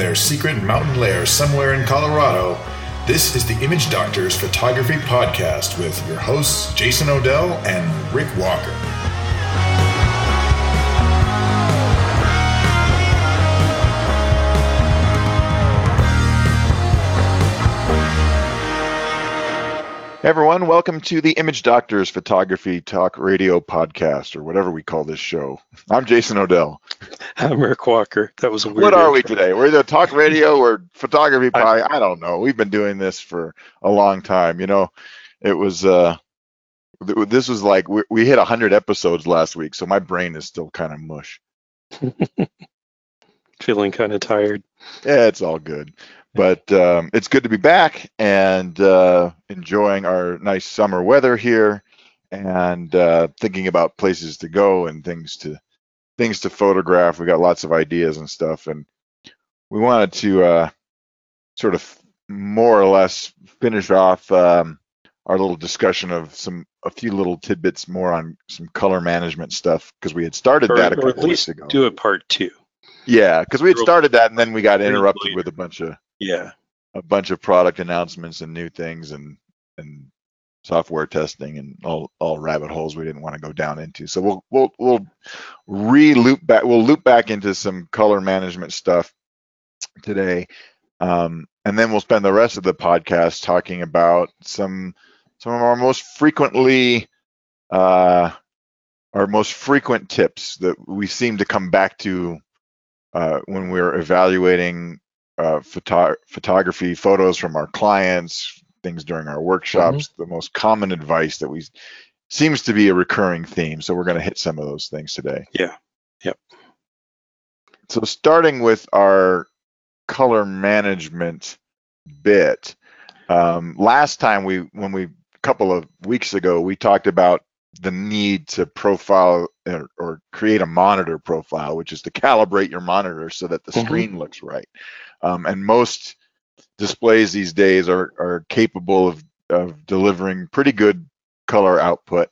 their secret mountain lair somewhere in Colorado, this is the Image Doctors Photography Podcast with your hosts, Jason Odell and Rick Walker. Hey everyone, welcome to the Image Doctors Photography Talk Radio Podcast, or whatever we call this show. I'm Jason Odell. I'm Rick Walker. That was a weird What are we intro. today? We're either talk radio or photography pie. I don't know. We've been doing this for a long time. You know, it was this was like we hit 100 episodes last week, so my brain is still kind of mush. Feeling kind of tired. Yeah, it's all good. But it's good to be back and enjoying our nice summer weather here, and thinking about places to go and things to photograph. We got lots of ideas and stuff, and we wanted to sort of more or less finish off our little discussion of a few little tidbits more on some color management stuff, because we had started that a couple weeks ago. Do a part two. Yeah, because we had started that, and then we got interrupted with a bunch of product announcements and new things and software testing and all rabbit holes we didn't want to go down into. So we'll loop back into some color management stuff today, and then we'll spend the rest of the podcast talking about some of our most frequent tips that we seem to come back to when we're evaluating photography photos from our clients, things during our workshops. The most common advice that seems to be a recurring theme. So we're going to hit some of those things today. Yeah. Yep. So starting with our color management bit, last time a couple of weeks ago, we talked about the need to profile or create a monitor profile, which is to calibrate your monitor so that the screen looks right. And most displays these days are capable of delivering pretty good color output.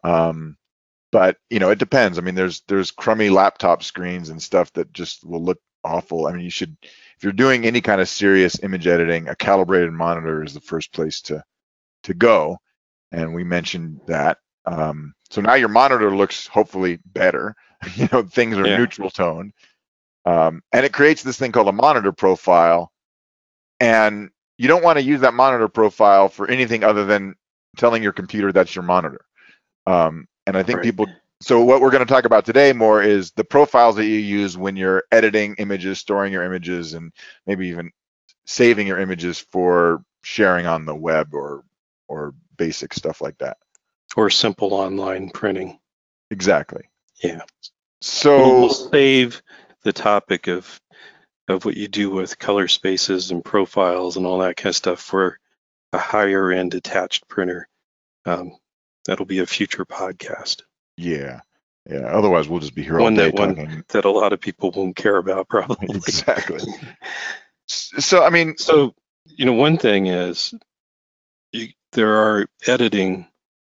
But you know, it depends. I mean, there's crummy laptop screens and stuff that just will look awful. I mean, if you're doing any kind of serious image editing, a calibrated monitor is the first place to go. And we mentioned that. So now your monitor looks hopefully better. You know, things are neutral toned. And it creates this thing called a monitor profile. And you don't want to use that monitor profile for anything other than telling your computer that's your monitor. And I think so what we're going to talk about today more is the profiles that you use when you're editing images, storing your images, and maybe even saving your images for sharing on the web or basic stuff like that. Or simple online printing. Exactly. Yeah. So we'll save the topic of what you do with color spaces and profiles and all that kind of stuff for a higher end attached printer. That'll be a future podcast. Yeah. Otherwise, we'll just be here all day talking. That a lot of people won't care about, probably. Exactly. So I mean, you know, one thing is there are editing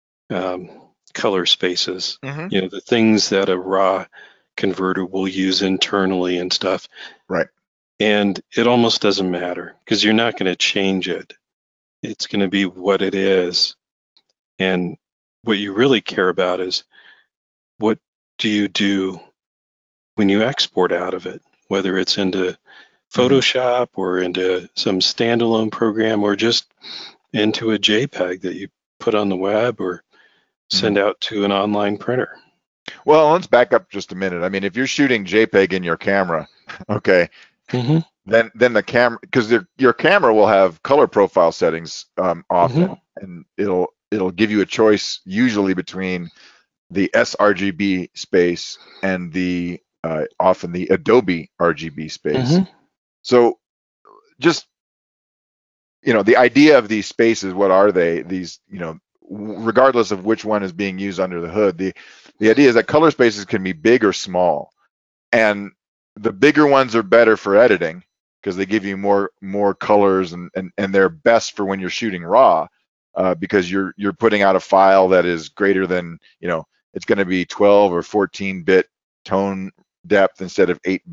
color spaces. You know, the things that a raw converter will use internally and stuff. Right. And it almost doesn't matter because you're not going to change it. It's going to be what it is. And what you really care about is what do you do when you export out of it, whether it's into Photoshop or into some standalone program or just into a JPEG that you put on the web or send out to an online printer. Well, let's back up just a minute. I mean, if you're shooting JPEG in your camera, okay, then the camera, because your camera will have color profile settings often, and it'll give you a choice usually between the sRGB space and the often the Adobe RGB space. So just, you know, the idea of these spaces, what are they? These, you know, regardless of which one is being used under the hood, the idea is that color spaces can be big or small, and the bigger ones are better for editing because they give you more colors, and they're best for when you're shooting raw, because you're putting out a file that is greater than, it's going to be 12 or 14 bit tone depth instead of 8-bit.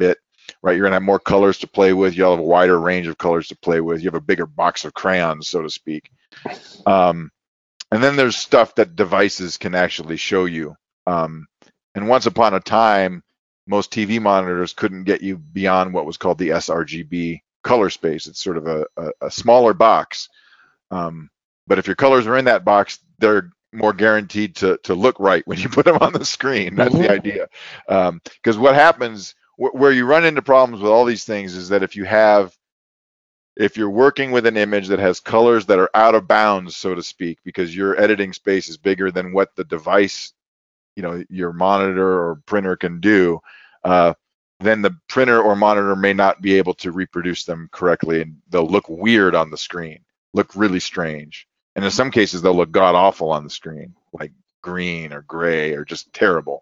right? You're going to have more colors to play with. You'll have a wider range of colors to play with. You have a bigger box of crayons, so to speak. And then there's stuff that devices can actually show you. And once upon a time, most TV monitors couldn't get you beyond what was called the sRGB color space. It's sort of a smaller box. But if your colors are in that box, they're more guaranteed to look right when you put them on the screen. That's the idea. Because what happens, where you run into problems with all these things is that if you're working with an image that has colors that are out of bounds, so to speak, because your editing space is bigger than what the device, your monitor or printer can do, then the printer or monitor may not be able to reproduce them correctly, and they'll look weird on the screen, look really strange. And in some cases, they'll look god-awful on the screen, like green or gray or just terrible.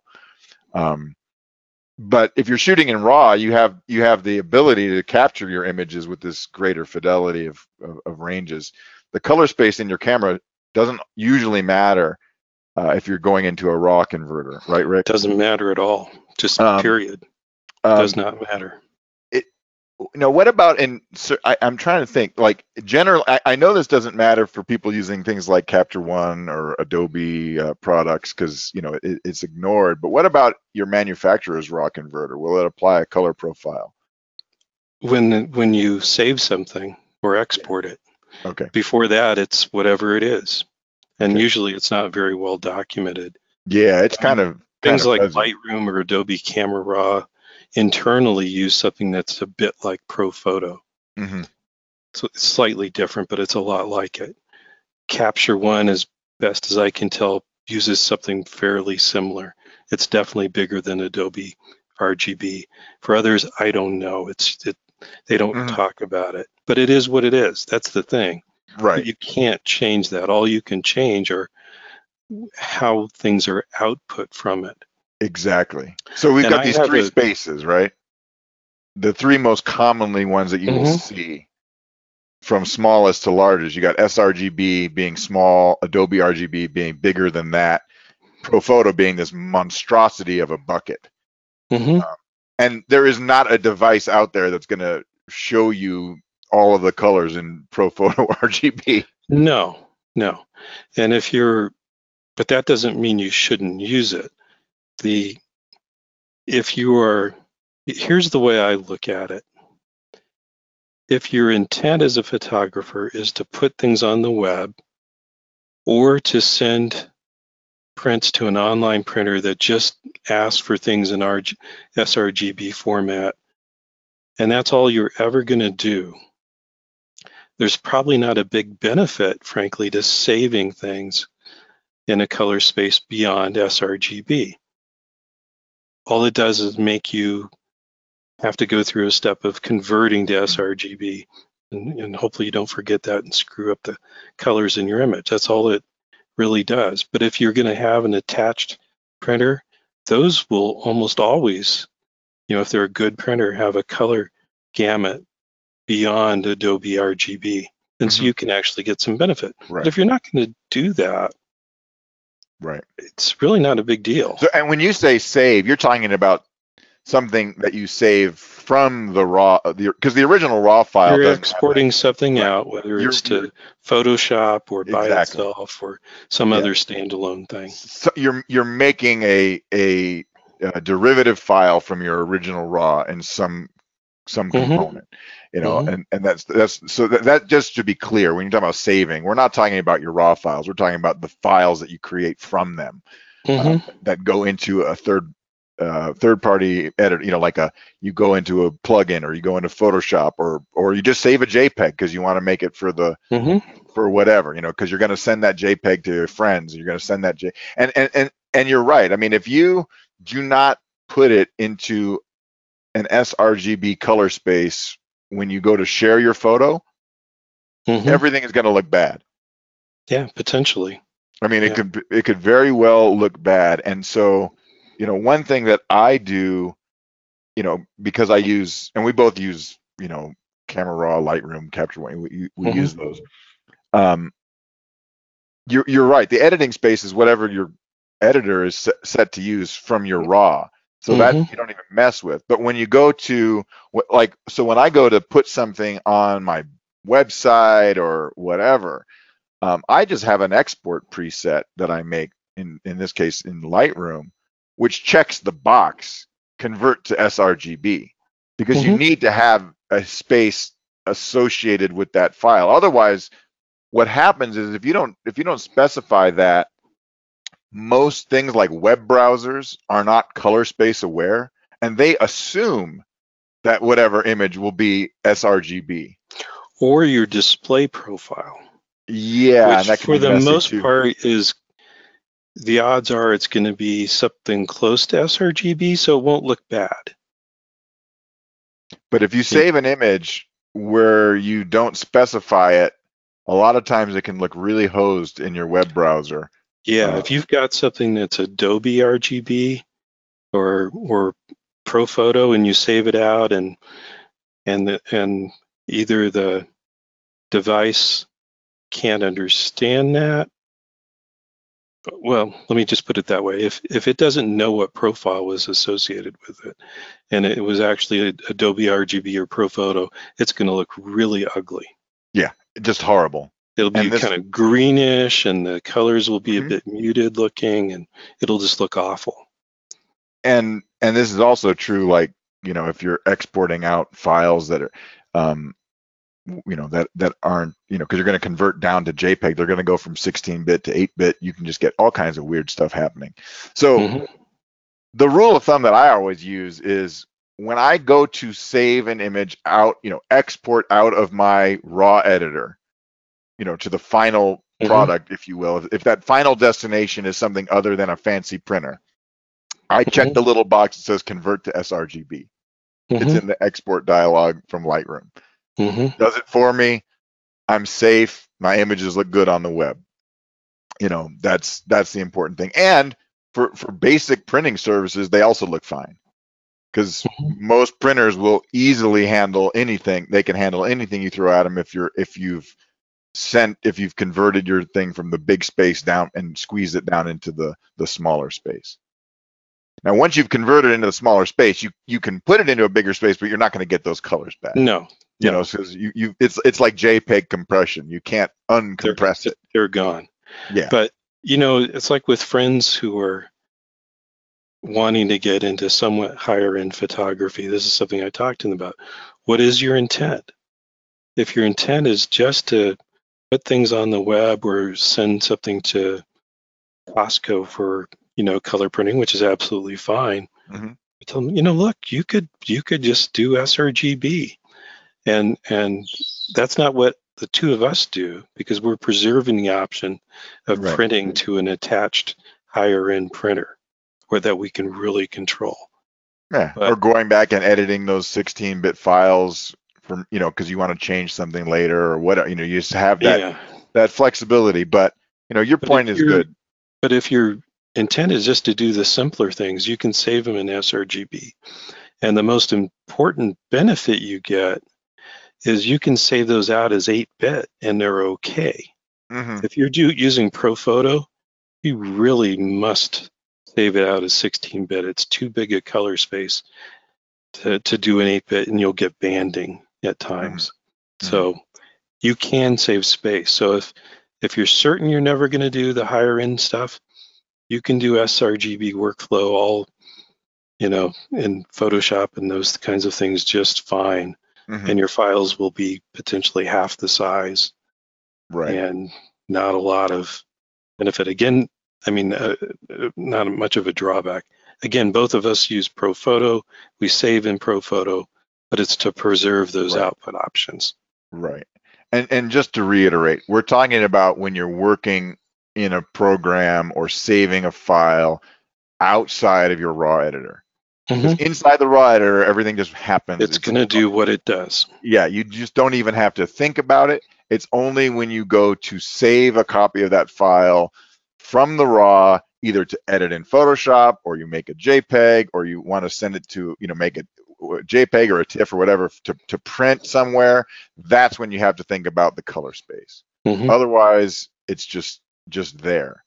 But if you're shooting in RAW, you have the ability to capture your images with this greater fidelity of ranges. The color space in your camera doesn't usually matter if you're going into a RAW converter, right, Rick? Doesn't matter at all. Just period. Does not matter. What about I'm trying to think, like, general, I know this doesn't matter for people using things like Capture One or Adobe products, because it's ignored, but what about your manufacturer's RAW converter? Will it apply a color profile? When you save something or export it. Okay. Before that, it's whatever it is. And usually it's not very well documented. Yeah, it's kind of things like fuzzy. Lightroom or Adobe Camera Raw internally use something that's a bit like ProPhoto. So it's slightly different, but it's a lot like it. Capture One, as best as I can tell, uses something fairly similar. It's definitely bigger than Adobe RGB. For others, I don't know. They don't talk about it, but it is what it is. That's the thing. Right. You can't change that. All you can change are how things are output from it. Exactly. So we've got these three spaces, right? The three most commonly ones that you will see, from smallest to largest. You got sRGB being small, Adobe RGB being bigger than that, ProPhoto being this monstrosity of a bucket. And there is not a device out there that's going to show you all of the colors in ProPhoto RGB. No. And but that doesn't mean you shouldn't use it. Here's the way I look at it. If your intent as a photographer is to put things on the web or to send prints to an online printer that just asks for things in sRGB format, and that's all you're ever going to do, there's probably not a big benefit, frankly, to saving things in a color space beyond sRGB. All it does is make you have to go through a step of converting to sRGB, and hopefully you don't forget that and screw up the colors in your image. That's all it really does. But if you're going to have an attached printer, those will almost always, if they're a good printer, have a color gamut beyond Adobe RGB. And so you can actually get some benefit. Right. But if you're not going to do that, right, it's really not a big deal. So, and when you say save, you're talking about something that you save from the RAW, because the original RAW file. You're exporting something out, whether it's to Photoshop or by itself or some other standalone thing. So you're making a derivative file from your original RAW in some component, and that's so that just to be clear, when you're talking about saving, we're not talking about your RAW files. We're talking about the files that you create from them that go into a third-party editor, like you go into a plugin or you go into Photoshop or you just save a JPEG because you want to make it for for whatever, because you're going to send that JPEG to your friends. You're going to send that and you're right. I mean, if you do not put it into an sRGB color space when you go to share your photo, everything is going to look bad. Yeah, potentially. I mean, it could very well look bad, and so. One thing that I do, because I use, and we both use, Camera Raw, Lightroom, Capture One, we use those. You're right. The editing space is whatever your editor is set to use from your RAW. So that you don't even mess with. But when you go to so when I go to put something on my website or whatever, I just have an export preset that I make in this case in Lightroom, which checks the box, convert to sRGB, because you need to have a space associated with that file. Otherwise, what happens is if you don't specify that, most things like web browsers are not color space aware, and they assume that whatever image will be sRGB. Or your display profile. Yeah, which for the most part is, the odds are it's going to be something close to sRGB, so it won't look bad. But if you save an image where you don't specify it, a lot of times it can look really hosed in your web browser. Yeah, if you've got something that's Adobe RGB or ProPhoto and you save it out and either the device can't understand that, well, let me just put it that way. If it doesn't know what profile was associated with it, and it was actually Adobe RGB or ProPhoto, it's going to look really ugly. Yeah, just horrible. It'll be kind of greenish, and the colors will be a bit muted looking, and it'll just look awful. And this is also true, like, if you're exporting out files that are, that aren't, because you're going to convert down to JPEG, they're going to go from 16-bit to 8-bit. You can just get all kinds of weird stuff happening. So the rule of thumb that I always use is when I go to save an image out, export out of my raw editor, to the final product, if you will, if that final destination is something other than a fancy printer, I check the little box that says convert to sRGB. It's in the export dialog from Lightroom. Does it for me. I'm safe. My images look good on the web. That's the important thing. And for basic printing services, they also look fine, because most printers will easily handle anything. They can handle anything you throw at them if you've converted your thing from the big space down and squeezed it down into the smaller space. Now, once you've converted into the smaller space, you can put it into a bigger space, but you're not going to get those colors back. No. Because it's like JPEG compression. You can't uncompress it. They're gone. Yeah. But it's like with friends who are wanting to get into somewhat higher end photography. This is something I talked to them about. What is your intent? If your intent is just to put things on the web or send something to Costco for color printing, which is absolutely fine, tell them, look, you could just do sRGB. And that's not what the two of us do, because we're preserving the option of printing to an attached higher end printer where that we can really control. Yeah, or going back and editing those 16-bit files from, because you want to change something later or what, you just have that flexibility. But, your point is good. But if your intent is just to do the simpler things, you can save them in sRGB. And the most important benefit you get is you can save those out as 8-bit and they're okay. If you're using ProPhoto, you really must save it out as 16-bit. It's too big a color space to do an 8-bit, and you'll get banding at times. So you can save space. So if you're certain you're never going to do the higher end stuff, you can do sRGB workflow all, in Photoshop and those kinds of things just fine. And your files will be potentially half the size, and not a lot of benefit. Again, not much of a drawback. Again, both of us use ProPhoto. We save in ProPhoto, but it's to preserve those output options. Right. And just to reiterate, we're talking about when you're working in a program or saving a file outside of your raw editor. Inside the raw editor, everything just happens. It's going to do what it does. Yeah, you just don't even have to think about it. It's only when you go to save a copy of that file from the raw, either to edit in Photoshop, or you make a JPEG, or you want to send it to, make a JPEG or a TIFF or whatever to print somewhere. That's when you have to think about the color space. Otherwise, it's just there.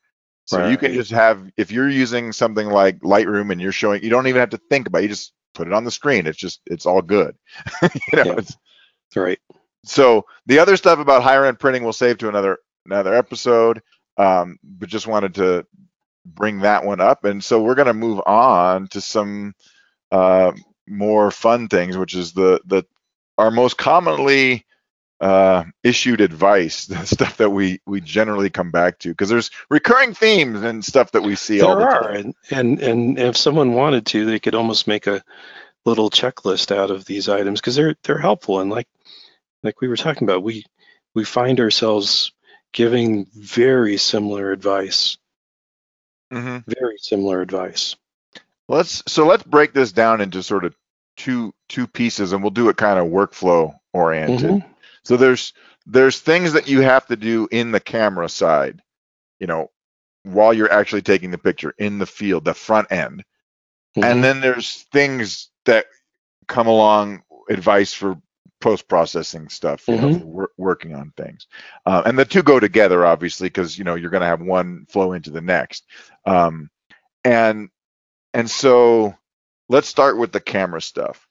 So you can Right. just have, if you're using something like Lightroom and you're showing, you don't even have to think about it. You just put it on the screen. It's all good. you know, Yeah. it's, Right. so the other stuff about higher end printing we'll save to another episode. But just wanted to bring that one up. And so we're going to move on to some more fun things, which is our most commonly issued advice, the stuff that we generally come back to, because there's recurring themes and stuff that we see all the There time. are, and if someone wanted to, they could almost make a little checklist out of these items because they're helpful. And like we were talking about, we find ourselves giving very similar advice. Very similar advice. Let's break this down into sort of two pieces, and we'll do it kind of workflow oriented. So there's things that you have to do in the camera side, while you're actually taking the picture in the field, the front end. And then there's things that come along, advice for post-processing stuff, working on things. And the two go together, obviously, because, you're going to have one flow into the next. And so let's start with the camera stuff.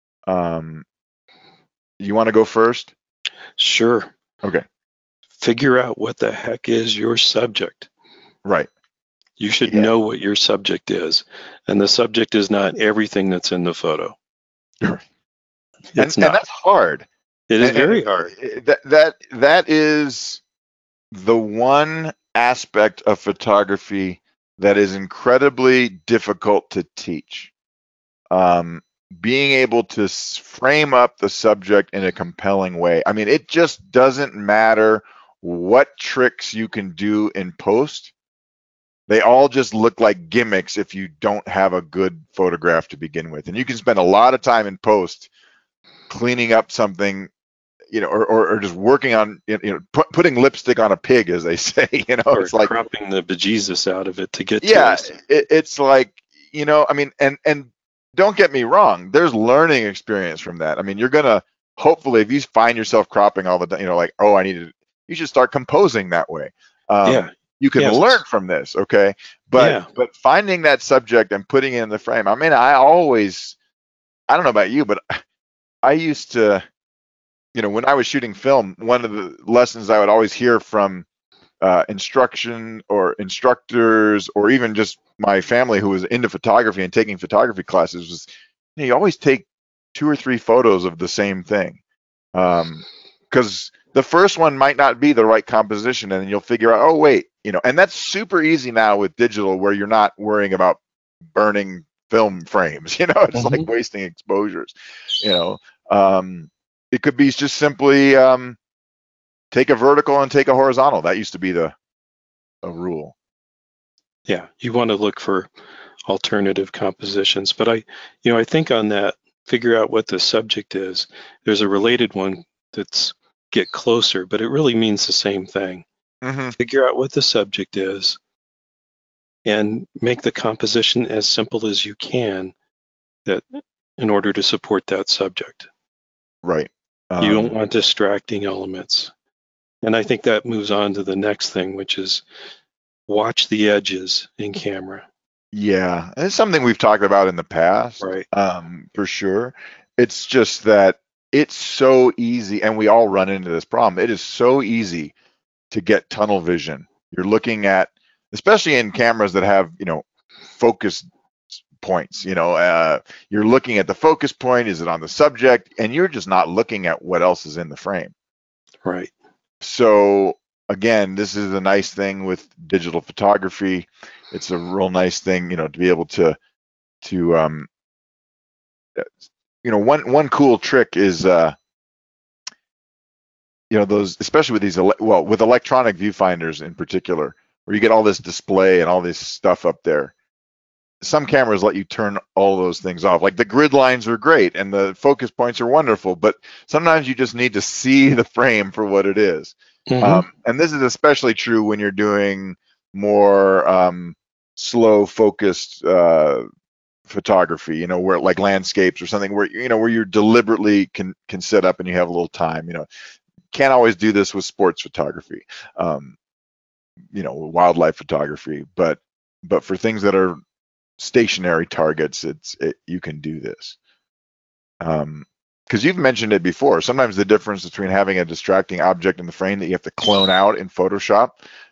You want to go first? Sure. Okay. Figure out what the heck is your subject. Right. You should know what your subject is. And the subject is not everything that's in the photo. And that's hard. It is very hard. That is the one aspect of photography that is incredibly difficult to teach. Being able to frame up the subject in a compelling way. I mean, it just doesn't matter what tricks you can do in post. They all just look like gimmicks if you don't have a good photograph to begin with. And you can spend a lot of time in post cleaning up something, or just working on, putting lipstick on a pig, as they say, or it's like cropping the bejesus out of it to get to us. It's like, I mean, and don't get me wrong, there's learning experience from that. I mean, you're going to, hopefully, if you find yourself cropping all the time, like, oh, you should start composing that way. You can learn from this, okay? But finding that subject and putting it in the frame. I mean, I don't know about you, but I used to, when I was shooting film, one of the lessons I would always hear from instruction or instructors, or even just my family who was into photography and taking photography classes, was you always take 2 or 3 photos of the same thing, because the first one might not be the right composition, and then you'll figure out, oh wait, and that's super easy now with digital, where you're not worrying about burning film frames. It's like wasting exposures. It could be just simply take a vertical and take a horizontal. That used to be a rule. Yeah, you want to look for alternative compositions. But I think on that, figure out what the subject is. There's a related one that's get closer, but it really means the same thing. Figure out what the subject is and make the composition as simple as you can, that in order to support that subject. Right. You don't want distracting elements. And I think that moves on to the next thing, which is watch the edges in camera. Yeah, and it's something we've talked about in the past, right? For sure. It's just that it's so easy, and we all run into this problem. It is so easy to get tunnel vision. You're looking at, especially in cameras that have, focus points, you're looking at the focus point. Is it on the subject? And you're just not looking at what else is in the frame. Right. So again, this is a nice thing with digital photography. It's a real nice thing, to be able to one cool trick is, those, especially with these, with electronic viewfinders in particular, where you get all this display and all this stuff up there. Some cameras let you turn all those things off. Like the grid lines are great and the focus points are wonderful, but sometimes you just need to see the frame for what it is. And this is especially true when you're doing more slow focused photography, where like landscapes or something where, where you're deliberately can set up and you have a little time, can't always do this with sports photography. wildlife photography, but for things that are stationary targets, you can do this. Because you've mentioned it before. Sometimes the difference between having a distracting object in the frame that you have to clone out in Photoshop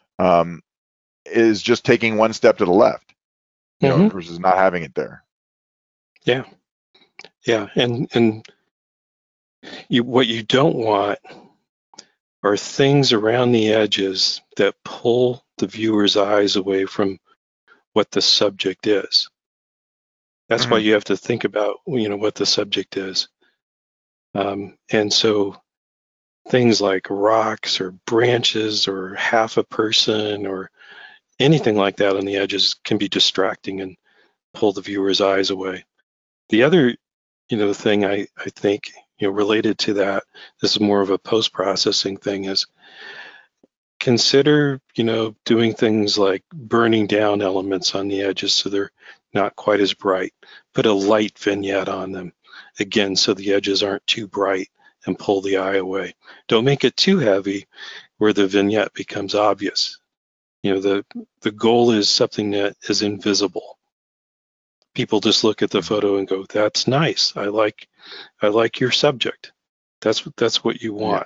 is just taking one step to the left, versus not having it there. Yeah, and what you don't want are things around the edges that pull the viewer's eyes away from what the subject is. That's why you have to think about, what the subject is. And so things like rocks or branches or half a person or anything like that on the edges can be distracting and pull the viewer's eyes away. The other, thing I think, related to that, this is more of a post-processing thing, is consider, doing things like burning down elements on the edges so they're not quite as bright. Put a light vignette on them, again, so the edges aren't too bright and pull the eye away. Don't make it too heavy where the vignette becomes obvious. The goal is something that is invisible. People just look at the photo and go, "That's nice. I like your subject." That's what you want.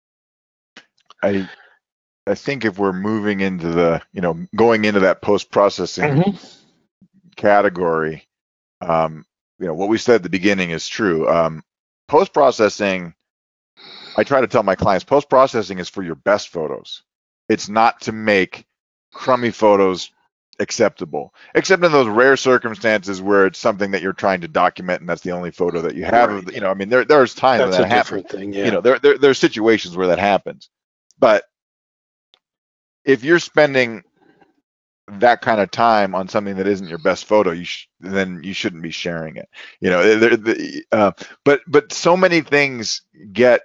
I think if we're moving into the, going into that post-processing category, what we said at the beginning is true. Post-processing, I try to tell my clients, post-processing is for your best photos. It's not to make crummy photos acceptable, except in those rare circumstances where it's something that you're trying to document and that's the only photo that you have. Right. There's times when that happens. Thing, yeah. There's situations where that happens. But if you're spending that kind of time on something that isn't your best photo, then you shouldn't be sharing it. But so many things get.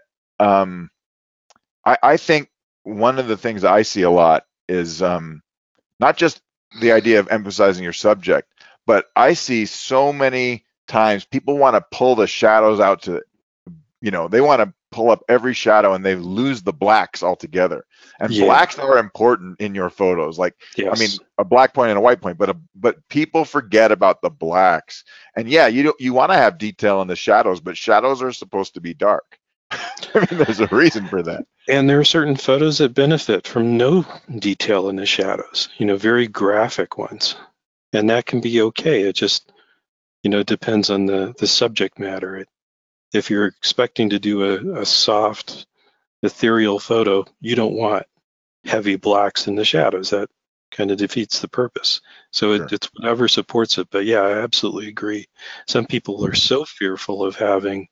I think one of the things I see a lot is not just the idea of emphasizing your subject, but I see so many times people want to pull the shadows out to, they want to pull up every shadow and they lose the blacks altogether. And blacks are important in your photos. Like, yes. I mean, a black point and a white point, but people forget about the blacks. And you want to have detail in the shadows, but shadows are supposed to be dark. I mean, there's a reason for that. And there are certain photos that benefit from no detail in the shadows, very graphic ones. And that can be okay. It just, depends on the subject matter. If you're expecting to do a soft, ethereal photo, you don't want heavy blacks in the shadows. That kind of defeats the purpose. So sure. It's whatever supports it. But yeah, I absolutely agree. Some people are so fearful of having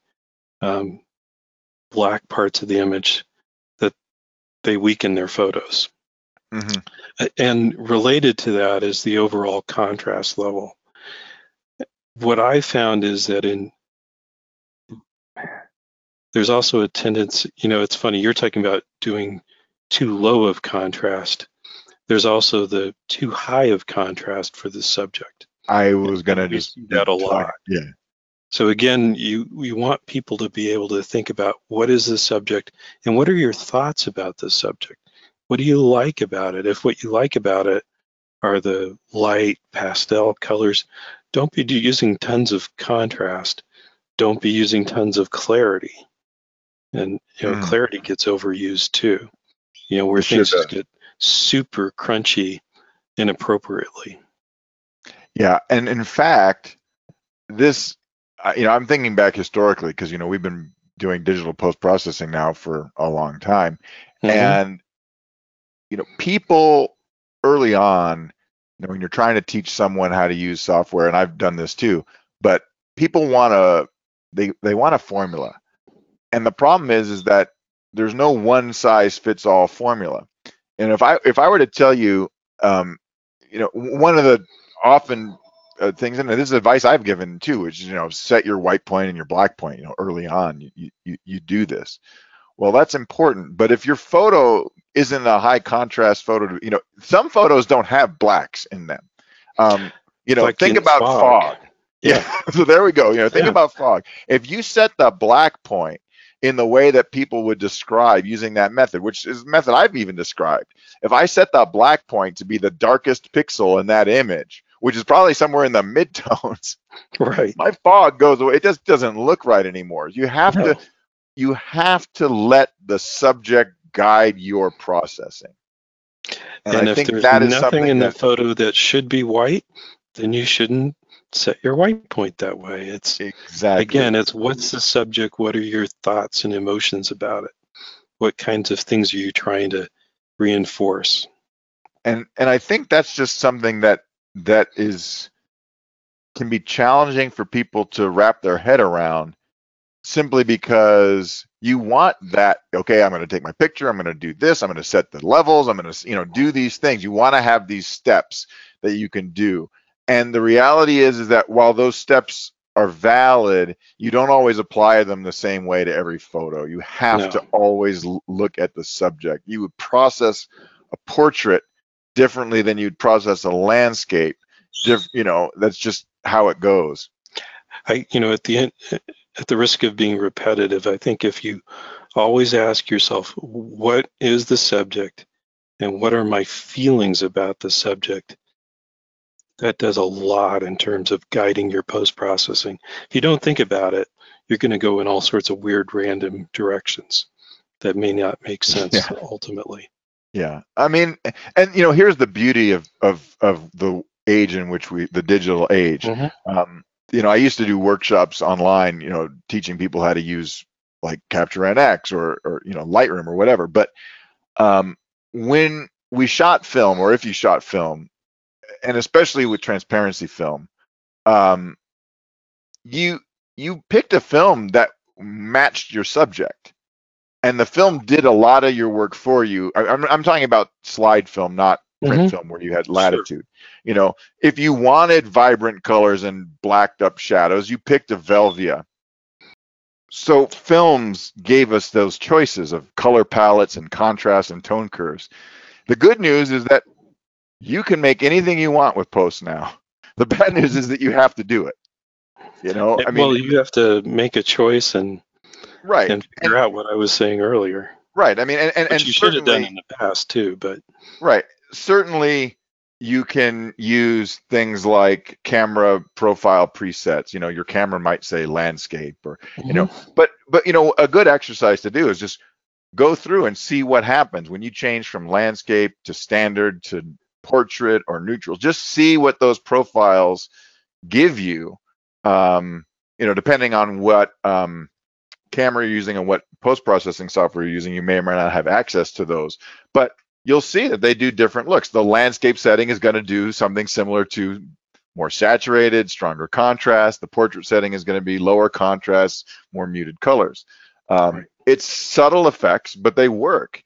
black parts of the image that they weaken their photos. And related to that is the overall contrast level. What I found is that there's also a tendency, it's funny, you're talking about doing too low of contrast. There's also the too high of contrast for the subject. I was going to just do that a lot. Yeah. So again, you want people to be able to think about what is the subject and what are your thoughts about the subject? What do you like about it? If what you like about it are the light pastel colors, don't be using tons of contrast. Don't be using tons of clarity. And clarity gets overused too. Where things just get super crunchy inappropriately. Yeah, and in fact, this I'm thinking back historically because we've been doing digital post-processing now for a long time, and people early on, when you're trying to teach someone how to use software, and I've done this too, but people want they want a formula, and the problem is that there's no one size fits all formula. And if I were to tell you, one of the often things, and this is advice I've given too, which is set your white point and your black point. Early on, you do this. Well, that's important. But if your photo isn't a high contrast photo, some photos don't have blacks in them. Like think about fog. Yeah. So there we go. Think about fog. If you set the black point in the way that people would describe using that method, which is a method I've even described. If I set that black point to be the darkest pixel in that image, which is probably somewhere in the midtones, Right. my fog goes away. It just doesn't look right anymore. You have to let the subject guide your processing. And I if think there's that is nothing something in the that, photo that should be white, then you shouldn't set your white point that way. It's exactly. Again, it's what's the subject? What are your thoughts and emotions about it? What kinds of things are you trying to reinforce? And I think that's just something that can be challenging for people to wrap their head around, simply because you want that, okay, I'm going to take my picture, I'm going to do this, I'm going to set the levels, I'm going to, do these things. You want to have these steps that you can do. And the reality is that while those steps are valid, you don't always apply them the same way to every photo. You have to always look at the subject. You would process a portrait differently than you'd process a landscape. That's just how it goes. At the end, at the risk of being repetitive, I think if you always ask yourself, what is the subject and what are my feelings about the subject, that does a lot in terms of guiding your post-processing. If you don't think about it, you're going to go in all sorts of weird, random directions that may not make sense ultimately. Yeah, I mean, and here's the beauty of the age in which the digital age. Mm-hmm. I used to do workshops online, teaching people how to use like Capture NX or Lightroom or whatever. But when we shot film, or if you shot film, and especially with transparency film, you picked a film that matched your subject, and the film did a lot of your work for you. I'm talking about slide film, not print film, where you had latitude. Sure. If you wanted vibrant colors and blacked up shadows, you picked a Velvia. So films gave us those choices of color palettes and contrast and tone curves. The good news is that you can make anything you want with post now. The bad news is that you have to do it. Well, you have to make a choice and figure out what I was saying earlier. Right. I mean, and you should have done in the past too, but right. Certainly, you can use things like camera profile presets. Your camera might say landscape, or but a good exercise to do is just go through and see what happens when you change from landscape to standard to portrait or neutral. Just see what those profiles give you. Depending on what camera you're using and what post-processing software you're using, you may or may not have access to those. But you'll see that they do different looks. The landscape setting is going to do something similar to more saturated, stronger contrast. The portrait setting is going to be lower contrast, more muted colors. Right. It's subtle effects, but they work.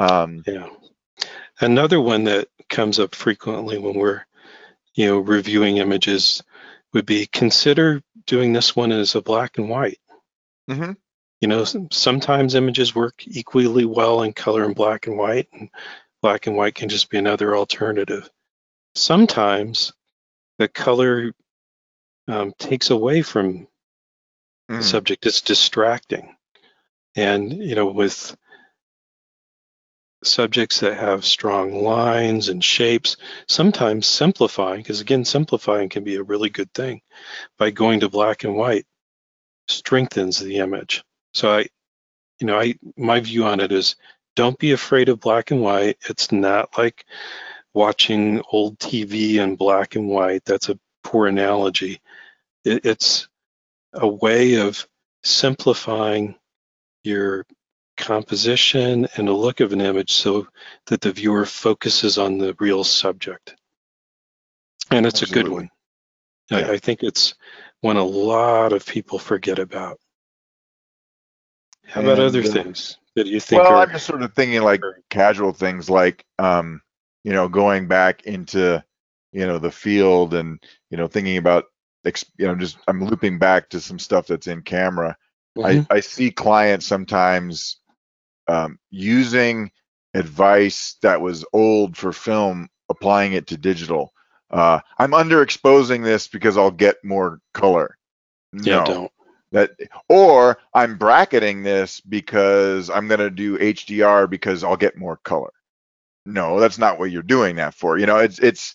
Another one that comes up frequently when we're, reviewing images would be, consider doing this one as a black and white. Mm-hmm. Sometimes images work equally well in color and black and white can just be another alternative. Sometimes the color takes away from the subject. It's distracting. And, with subjects that have strong lines and shapes, sometimes simplifying, because again, simplifying can be a really good thing, by going to black and white strengthens the image. So my view on it is, don't be afraid of black and white. It's not like watching old TV in black and white. That's a poor analogy. It's a way of simplifying your composition and the look of an image so that the viewer focuses on the real subject. And it's Absolutely. A good one. Yeah. I think it's one a lot of people forget about. How about other things that you think I'm just sort of thinking like casual things like, going back into, the field and, thinking about, I'm looping back to some stuff that's in camera. Mm-hmm. I see clients sometimes using advice that was old for film, applying it to digital. I'm underexposing this because I'll get more color. Yeah, don't. Or I'm bracketing this because I'm going to do HDR because I'll get more color. No, that's not what you're doing that for. It's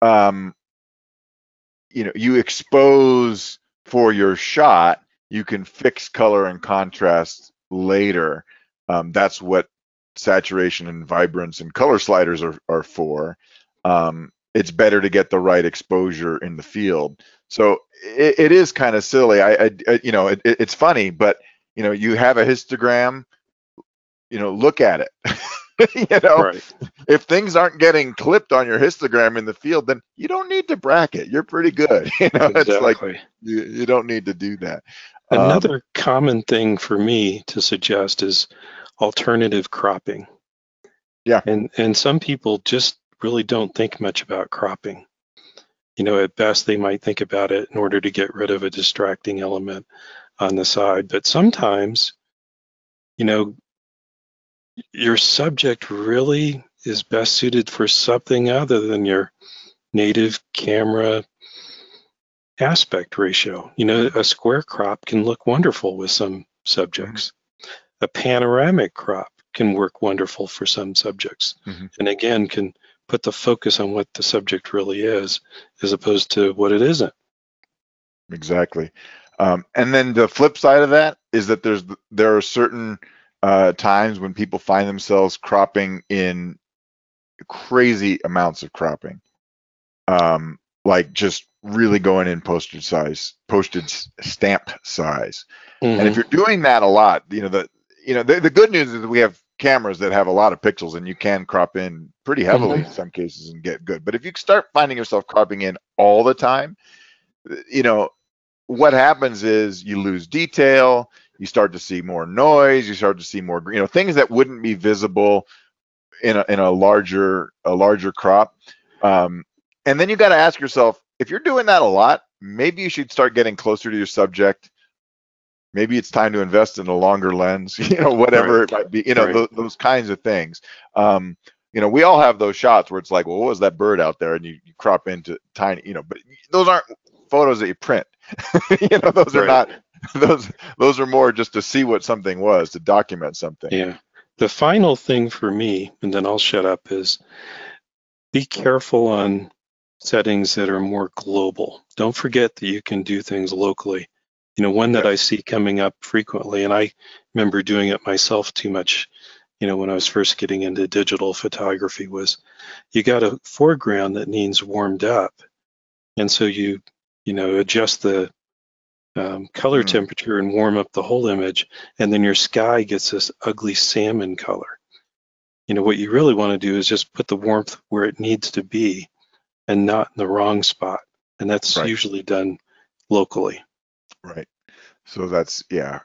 you expose for your shot. You can fix color and contrast later. That's what saturation and vibrance and color sliders are for. It's better to get the right exposure in the field. So it is kind of silly. It's funny, but you have a histogram. Look at it. Right. If things aren't getting clipped on your histogram in the field, then you don't need to bracket. You're pretty good. It's like Exactly. you don't need to do that. Another common thing for me to suggest is alternative cropping. Yeah. And some people just really don't think much about cropping. At best they might think about it in order to get rid of a distracting element on the side. But sometimes, your subject really is best suited for something other than your native camera aspect ratio. A square crop can look wonderful with some subjects. A panoramic crop can work wonderful for some subjects. And again, can put the focus on what the subject really is as opposed to what it isn't. Exactly. And then the flip side of that is that there are certain times when people find themselves cropping in crazy amounts of cropping, like just really going in postage stamp size. And if you're doing that a lot, the good news is that we have cameras that have a lot of pixels and you can crop in pretty heavily in some cases and get good. But if you start finding yourself cropping in all the time, what happens is you lose detail. You start to see more noise. You start to see more, things that wouldn't be visible in a larger crop. And then you got to ask yourself, if you're doing that a lot, maybe you should start getting closer to your subject. Maybe it's time to invest in a longer lens, whatever it might be, those kinds of things. We all have those shots where it's like, well, what was that bird out there? And you crop into tiny, but those aren't photos that you print. Those are not, those are more just to see what something was, to document something. Yeah. The final thing for me, and then I'll shut up, is be careful on settings that are more global. Don't forget that you can do things locally. One that I see coming up frequently, and I remember doing it myself too much, when I was first getting into digital photography, was you got a foreground that needs warmed up. And so you adjust the color temperature and warm up the whole image, and then your sky gets this ugly salmon color. What you really want to do is just put the warmth where it needs to be and not in the wrong spot. And that's usually done locally. Right. So that's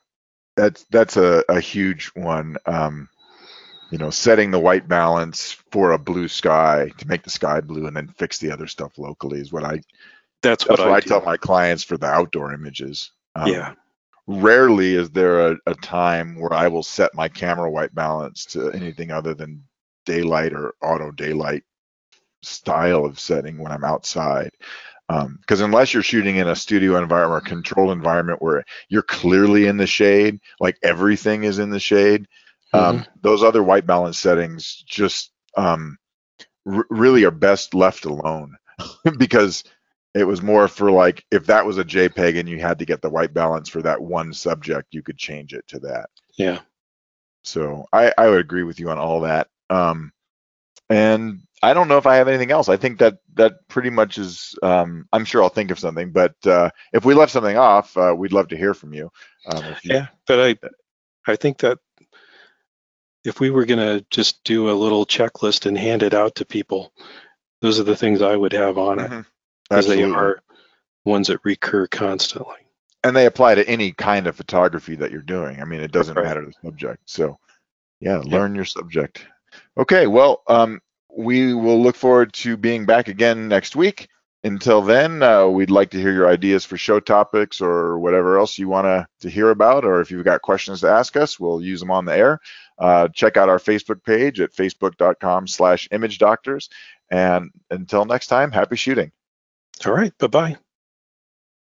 a huge one. Setting the white balance for a blue sky to make the sky blue and then fix the other stuff locally is what I tell my clients for the outdoor images. Rarely is there a time where I will set my camera white balance to anything other than daylight or auto daylight style of setting when I'm outside. Because unless you're shooting in a studio environment or a controlled environment where you're clearly in the shade, like everything is in the shade, those other white balance settings just really are best left alone because it was more for like, if that was a JPEG and you had to get the white balance for that one subject, you could change it to that. Yeah. So I would agree with you on all that. And I don't know if I have anything else. I think that pretty much is, I'm sure I'll think of something, but if we left something off, we'd love to hear from you. But I think that if we were going to just do a little checklist and hand it out to people, those are the things I would have on it, because they are ones that recur constantly. And they apply to any kind of photography that you're doing. I mean, it doesn't matter the subject. So learn your subject. Okay, well, we will look forward to being back again next week. Until then, we'd like to hear your ideas for show topics or whatever else you want to hear about, or if you've got questions to ask us, we'll use them on the air. Check out our Facebook page at facebook.com/imagedoctors. And until next time, happy shooting. All right, bye-bye.